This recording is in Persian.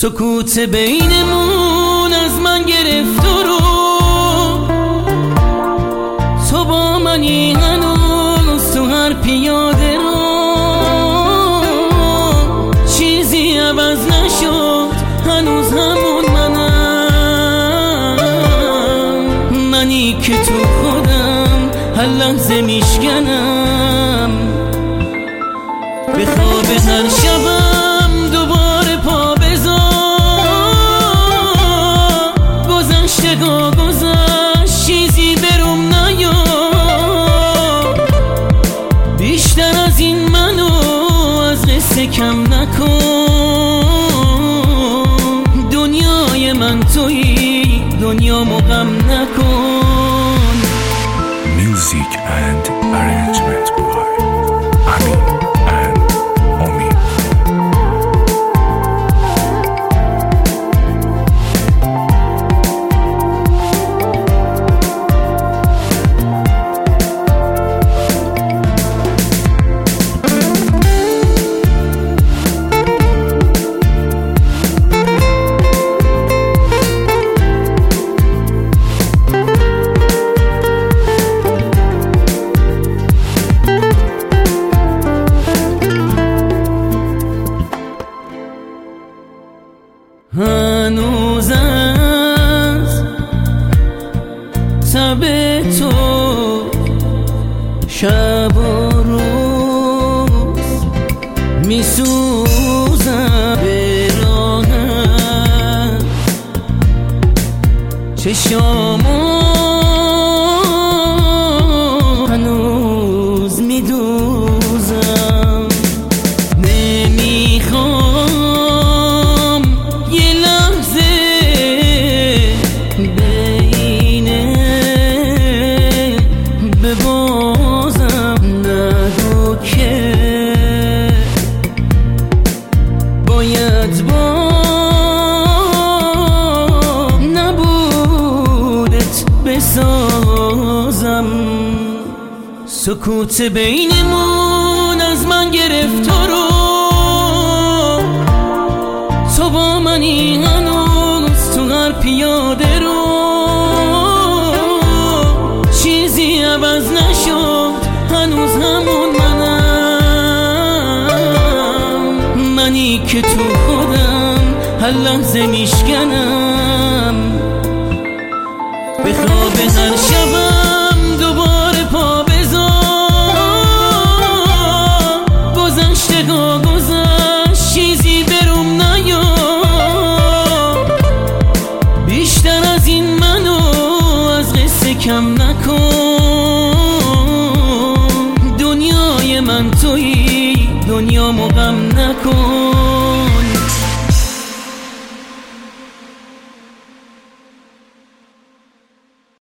سکوت بینمون از من گرفت رو تو با منی هنوز تو هر پیاده رو چیزی عوض نشد هنوز همون منی که تو خودم هر لحظه میشکنم به خواب هر شبم دوباره پا بذار گذشتگاه گذشت چیزی بروم نیاد بیشتر از این منو از قصه کم نکن دنیای من تویی دنیامو غم نکن Music and arrangement by Amin and Omi. هنوز از تب تو شب و روز میسوزم به راهت چشامو هنوز میدوزم نمیخوام یه لحظه بینه به بازم ندو که باید با نبودت بسازم سکوت بینمون از من گرفت رو تو با منی هنوز تو هر پیاده رو چیزی عوض نشد هنوز همون منی که تو خودم هر لحظه میشکنم به خواب هر شبم دوباره پا بذار گذشتگاه گذشت چیزی بروم نیاد بیشتر از این منو از قصه کم نکن